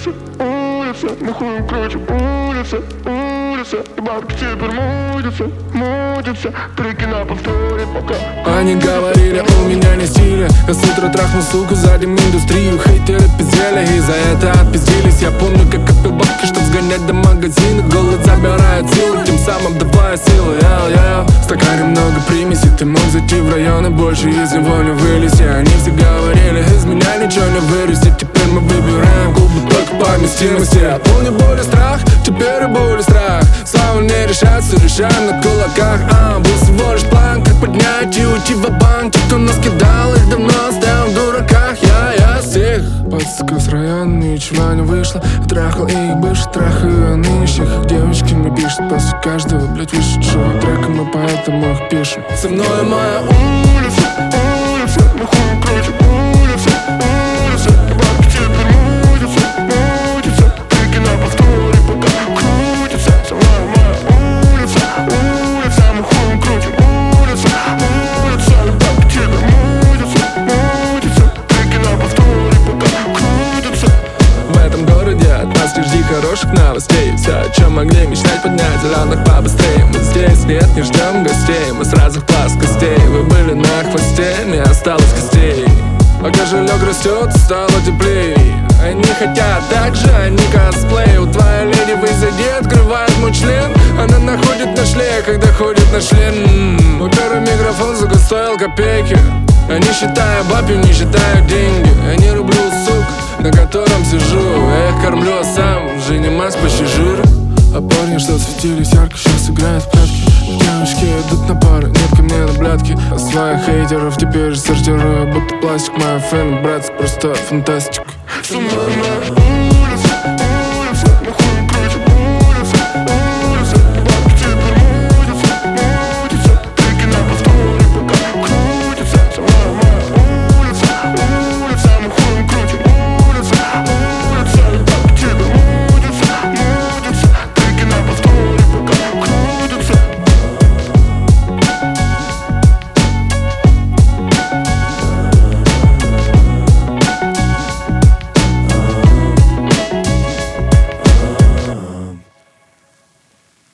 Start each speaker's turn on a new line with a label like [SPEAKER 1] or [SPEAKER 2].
[SPEAKER 1] улица, мы хуем крутим, улица, и бабки теперь мутятся, треки на повторе пока.
[SPEAKER 2] Они говорили, у меня не стиля. Я с утра трахнул суку, задим индустрию. Хейтеры пиздели и за это отпиздились. Я помню, как копил бабки, чтоб сгонять до магазина. Голод забирает силы, тем самым давая силы. В стакане много примесей, ты мог зайти в район и больше из него не вылезти. Они все говорили, из меня ничего не вырастет. Теперь мы выбираем клубы только по вместимости. Я помню боль и страх, теперь и боль и страх. Слава не решается, решаем на кулаках. Был всего лишь план, как поднять и уйти ва-банк. Те, кто нас кидал, их давно оставил в дураках. Я стих. Подстака с района, ничего не вышло. Я трахал их бывших, трахаю нынешних. Их девочки мне пишут после каждого, блять, вышедшего трека. Мы поэтому их пишем. Со мной моя
[SPEAKER 1] улица, мы хуем крутим, улица, и бабки теперь мутятся, треки на повторе пока крутятся. Со мной моя улица, мы хуем крутим, улица, и бабки теперь мутятся, треки на повторе пока крутятся.
[SPEAKER 2] В этом городе от нас не жди хороших новостей. Все, о чем могли мечтать, поднять зеленых побыстрее. Мы здесь, нет, не ждем гостей. Мы с разных плоскостей. Вы были на хвосте, не осталось костей. А кошелек растет, стало теплей. Они хотят так же, они косплей. У твоей леди вызови, открывает мой член. Она находит на шле, когда ходит на член. Мой первый микрофон, сука, стоил копейки. Я не считаю бабью, не считаю деньги. Я не люблю сук, на котором сижу. Я их кормлю, а сам уже не масс, почти жир. А парни, что светились ярко, сейчас играют в прятки. Девочки идут на пары, нет ко мне на блядки. А своих хейтеров теперь сортирую, будто пластик. Моя фэн, братцы, просто фантастика.
[SPEAKER 1] Со мной